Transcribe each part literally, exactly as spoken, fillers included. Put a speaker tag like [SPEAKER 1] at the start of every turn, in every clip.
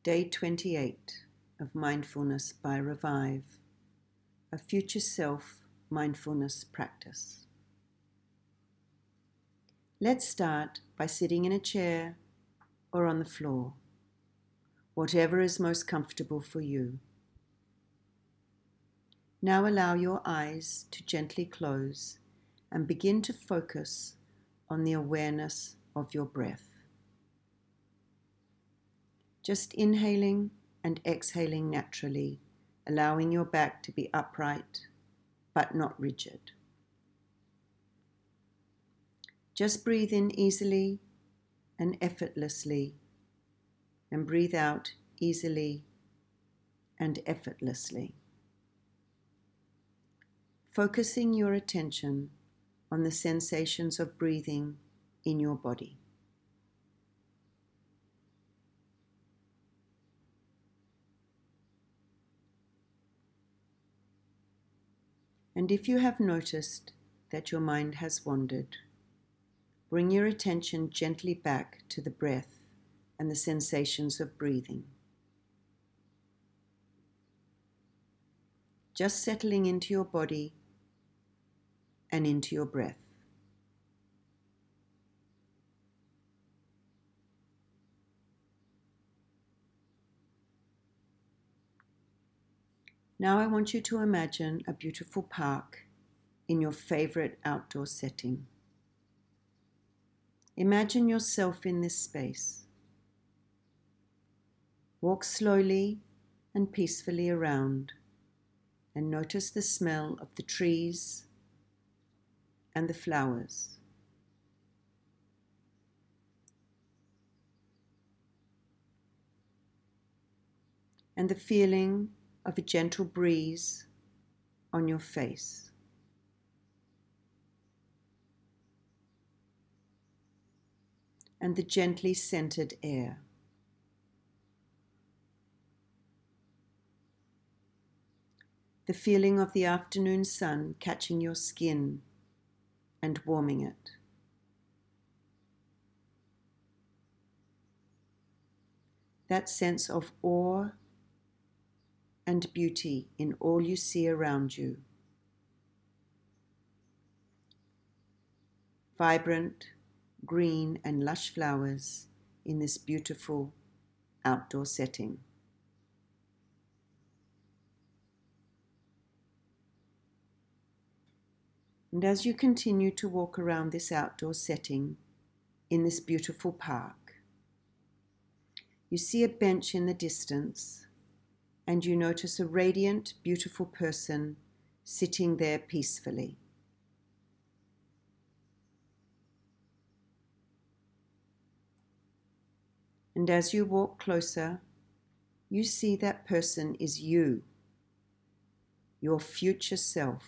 [SPEAKER 1] Day twenty-eight of Mindfulness by Revive, a future self mindfulness practice. Let's start by sitting in a chair or on the floor, whatever is most comfortable for you. Now allow your eyes to gently close and begin to focus on the awareness of your breath. Just inhaling and exhaling naturally, allowing your back to be upright but not rigid. Just breathe in easily and effortlessly, and breathe out easily and effortlessly. Focusing your attention on the sensations of breathing in your body. And if you have noticed that your mind has wandered, bring your attention gently back to the breath and the sensations of breathing. Just settling into your body and into your breath. Now I want you to imagine a beautiful park in your favorite outdoor setting. Imagine yourself in this space. Walk slowly and peacefully around and notice the smell of the trees and the flowers. And the feeling of a gentle breeze on your face. And the gently scented air. The feeling of the afternoon sun catching your skin and warming it. That sense of awe and beauty in all you see around you. Vibrant, green and lush flowers in this beautiful outdoor setting. And as you continue to walk around this outdoor setting in this beautiful park, you see a bench in the distance and you notice a radiant, beautiful person sitting there peacefully. And as you walk closer, you see that person is you, your future self.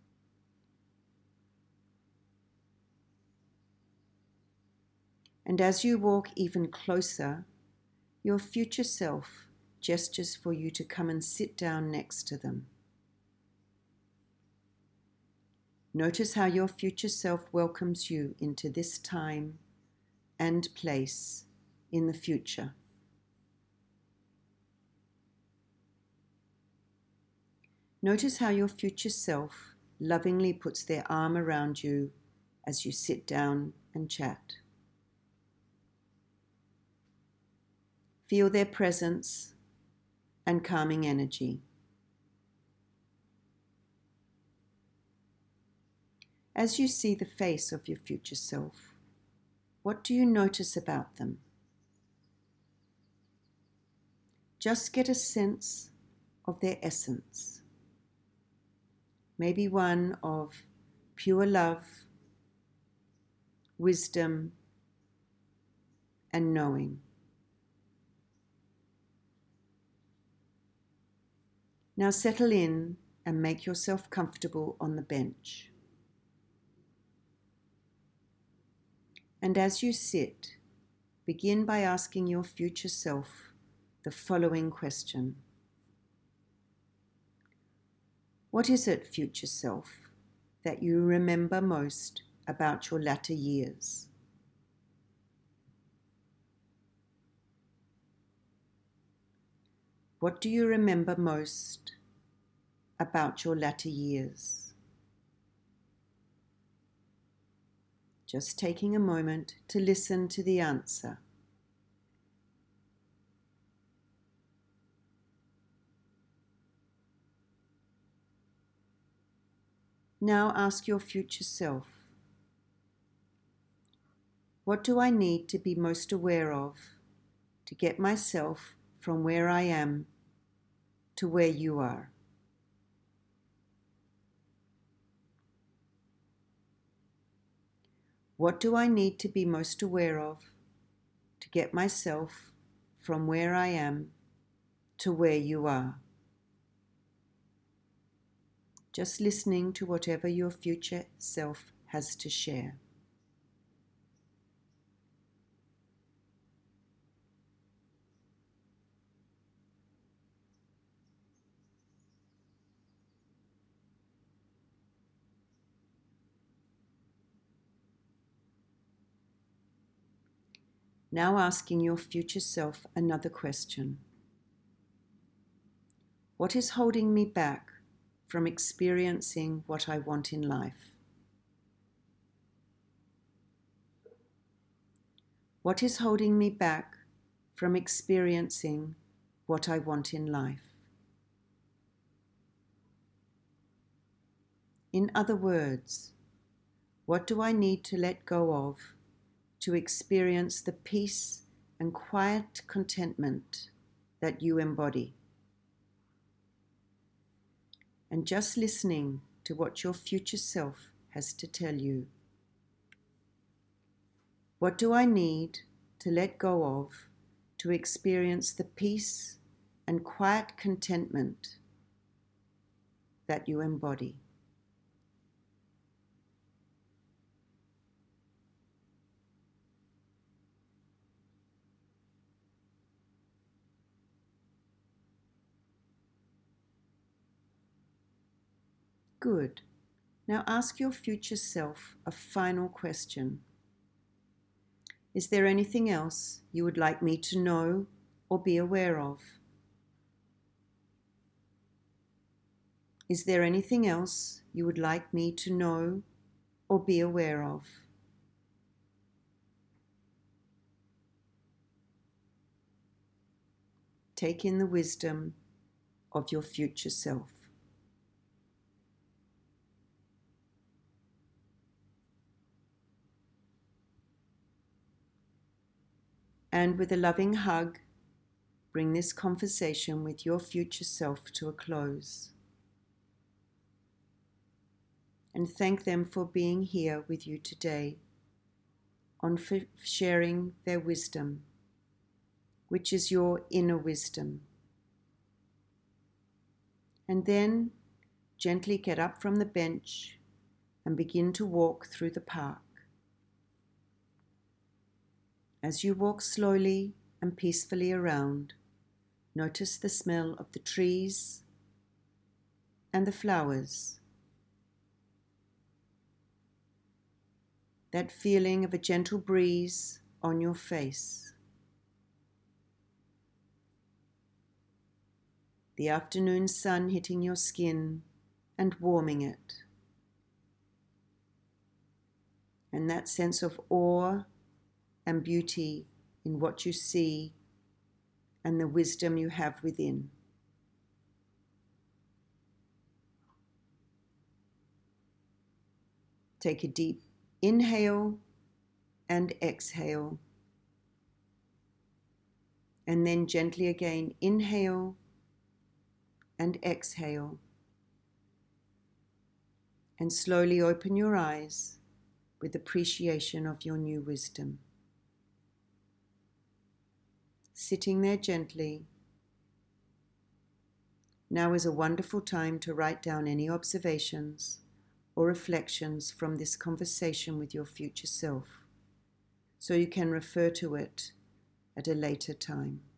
[SPEAKER 1] And as you walk even closer, your future self gestures for you to come and sit down next to them. Notice how your future self welcomes you into this time and place in the future. Notice how your future self lovingly puts their arm around you as you sit down and chat. Feel their presence and calming energy. As you see the face of your future self, what do you notice about them? Just get a sense of their essence. Maybe one of pure love, wisdom, and knowing. Now settle in and make yourself comfortable on the bench. And as you sit, begin by asking your future self the following question. What is it, future self, that you remember most about your latter years? What do you remember most about your latter years? Just taking a moment to listen to the answer. Now ask your future self, what do I need to be most aware of to get myself from where I am to where you are? What do I need to be most aware of to get myself from where I am to where you are? Just listening to whatever your future self has to share. Now asking your future self another question. What is holding me back from experiencing what I want in life? What is holding me back from experiencing what I want in life? In other words, what do I need to let go of to experience the peace and quiet contentment that you embody? And just listening to what your future self has to tell you. What do I need to let go of to experience the peace and quiet contentment that you embody? Good. Now ask your future self a final question. Is there anything else you would like me to know or be aware of? Is there anything else you would like me to know or be aware of? Take in the wisdom of your future self. And with a loving hug, bring this conversation with your future self to a close. And thank them for being here with you today, on for sharing their wisdom, which is your inner wisdom. And then gently get up from the bench and begin to walk through the park. As you walk slowly and peacefully around, notice the smell of the trees and the flowers. That feeling of a gentle breeze on your face. The afternoon sun hitting your skin and warming it. And that sense of awe and beauty in what you see and the wisdom you have within. Take a deep inhale and exhale. And then gently again inhale and exhale. And slowly open your eyes with appreciation of your new wisdom. Sitting there gently. Now is a wonderful time to write down any observations or reflections from this conversation with your future self, so you can refer to it at a later time.